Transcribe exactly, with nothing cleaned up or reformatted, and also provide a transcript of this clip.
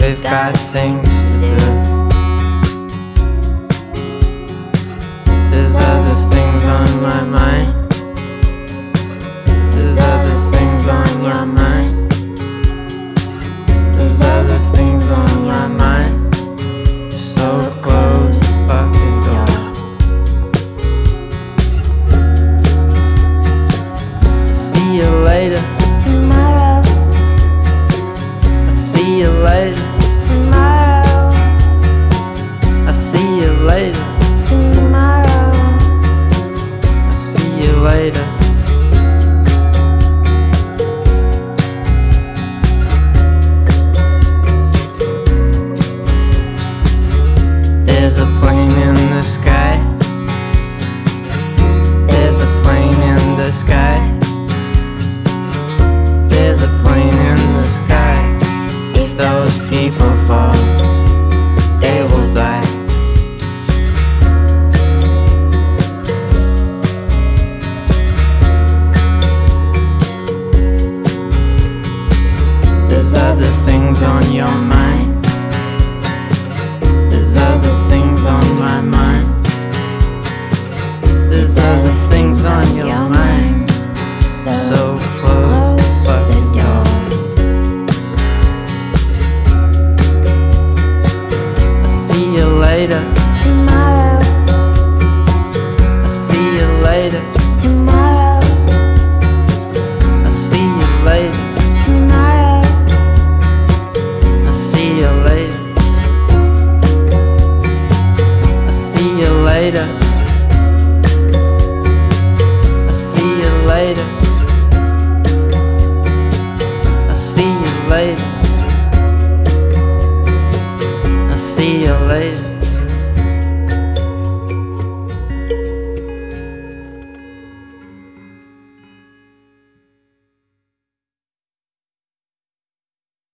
we've got things to do. There's other things on my mind. There's other things on your mind. There's other things on your mind. So close the fucking door. See you later. Tomorrow. I see you later. Tomorrow. I see you later. Tomorrow. I see you later. There's a plane in the sky. There's a plane in the sky. There's a plane in the sky. If those people fall